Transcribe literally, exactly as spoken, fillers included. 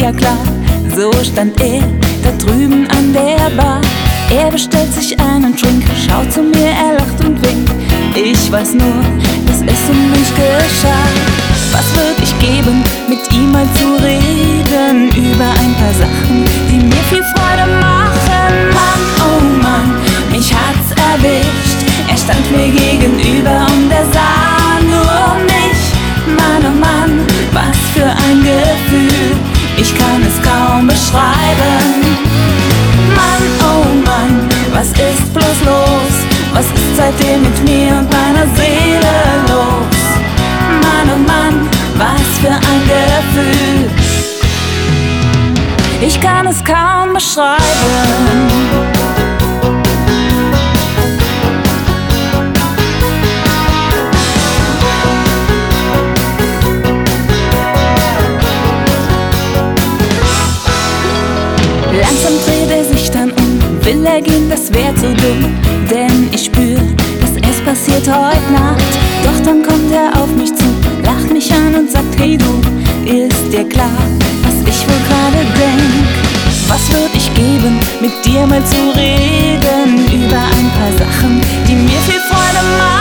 ja klar, so stand er da drüben an der Bar. Er bestellt sich einen Drink, schaut zu mir, er lacht und winkt. Ich weiß nur, dass es um mich geschah. Was würd ich geben, mit ihm mal zu reden über ein paar Sachen, die mir viel Freude machen. Mann, oh Mann, mich hat's erwischt. Er stand mir gegenüber und er sah nur mich. Mann, oh Mann, was für ein Gefühl, ich kann es kaum beschreiben. Mann, oh Mann, was ist bloß los? Was ist seitdem mit mir und meiner Seele los? Mann, oh Mann, was für ein Gefühl, ich kann es kaum beschreiben. Langsam dreht er sich dann um, will er gehen, das wär zu dumm, denn ich spür, dass es passiert heute Nacht. Doch dann kommt er auf mich zu, lacht mich an und sagt: Hey du, ist dir klar, was ich wohl gerade denk? Was würd ich geben, mit dir mal zu reden über ein paar Sachen, die mir viel Freude machen?